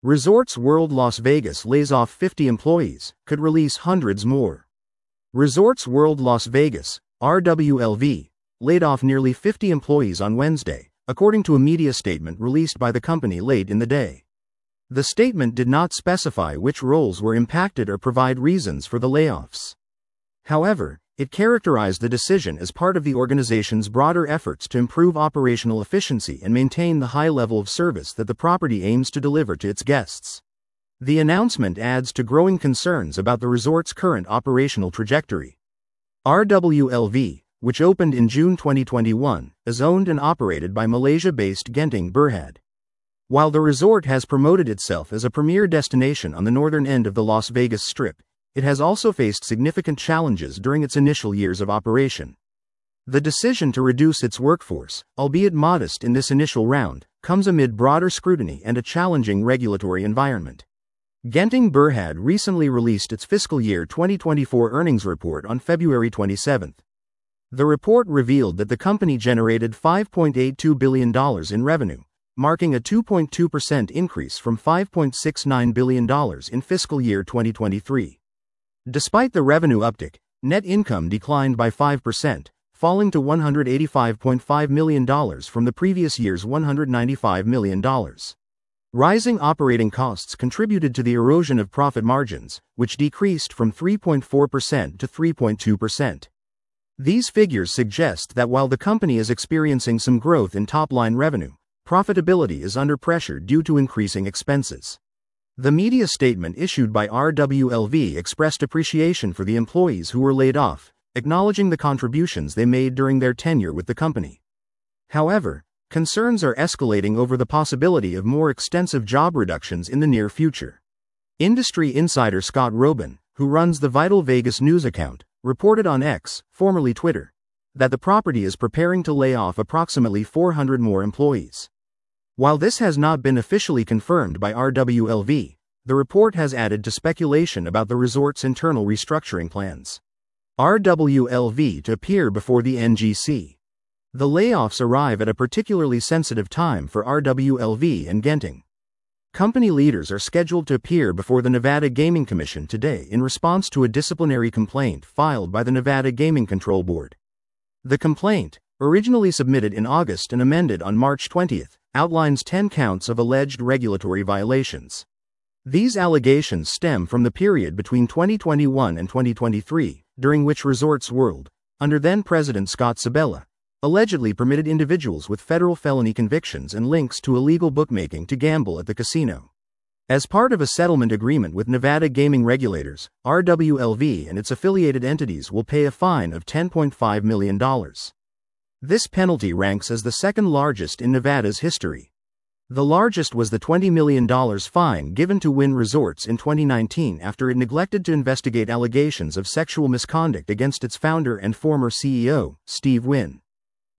Resorts World Las Vegas lays off 50 employees, could release hundreds more. Resorts World Las Vegas, RWLV, laid off nearly 50 employees on Wednesday, according to a media statement released by the company late in the day. The statement did not specify which roles were impacted or provide reasons for the layoffs. However, it characterized the decision as part of the organization's broader efforts to improve operational efficiency and maintain the high level of service that the property aims to deliver to its guests. The announcement adds to growing concerns about the resort's current operational trajectory. RWLV, which opened in June 2021, is owned and operated by Malaysia-based Genting Berhad. While the resort has promoted itself as a premier destination on the northern end of the Las Vegas Strip, it has also faced significant challenges during its initial years of operation. The decision to reduce its workforce, albeit modest in this initial round, comes amid broader scrutiny and a challenging regulatory environment. Genting Berhad recently released its fiscal year 2024 earnings report on February 27. The report revealed that the company generated $5.82 billion in revenue, marking a 2.2% increase from $5.69 billion in fiscal year 2023. Despite the revenue uptick, net income declined by 5%, falling to $185.5 million from the previous year's $195 million. Rising operating costs contributed to the erosion of profit margins, which decreased from 3.4% to 3.2%. These figures suggest that while the company is experiencing some growth in top-line revenue, profitability is under pressure due to increasing expenses. The media statement issued by RWLV expressed appreciation for the employees who were laid off, acknowledging the contributions they made during their tenure with the company. However, concerns are escalating over the possibility of more extensive job reductions in the near future. Industry insider Scott Robin, who runs the Vital Vegas news account, reported on X, formerly Twitter, that the property is preparing to lay off approximately 400 more employees. While this has not been officially confirmed by RWLV, the report has added to speculation about the resort's internal restructuring plans. RWLV to appear before the NGC. The layoffs arrive at a particularly sensitive time for RWLV and Genting. Company leaders are scheduled to appear before the Nevada Gaming Commission today in response to a disciplinary complaint filed by the Nevada Gaming Control Board. The complaint, originally submitted in August and amended on March 20, outlines 10 counts of alleged regulatory violations. These allegations stem from the period between 2021 and 2023, during which Resorts World, under then-President Scott Sabella, allegedly permitted individuals with federal felony convictions and links to illegal bookmaking to gamble at the casino. As part of a settlement agreement with Nevada gaming regulators, RWLV and its affiliated entities will pay a fine of $10.5 million. This penalty ranks as the second largest in Nevada's history. The largest was the $20 million fine given to Wynn Resorts in 2019 after it neglected to investigate allegations of sexual misconduct against its founder and former CEO, Steve Wynn.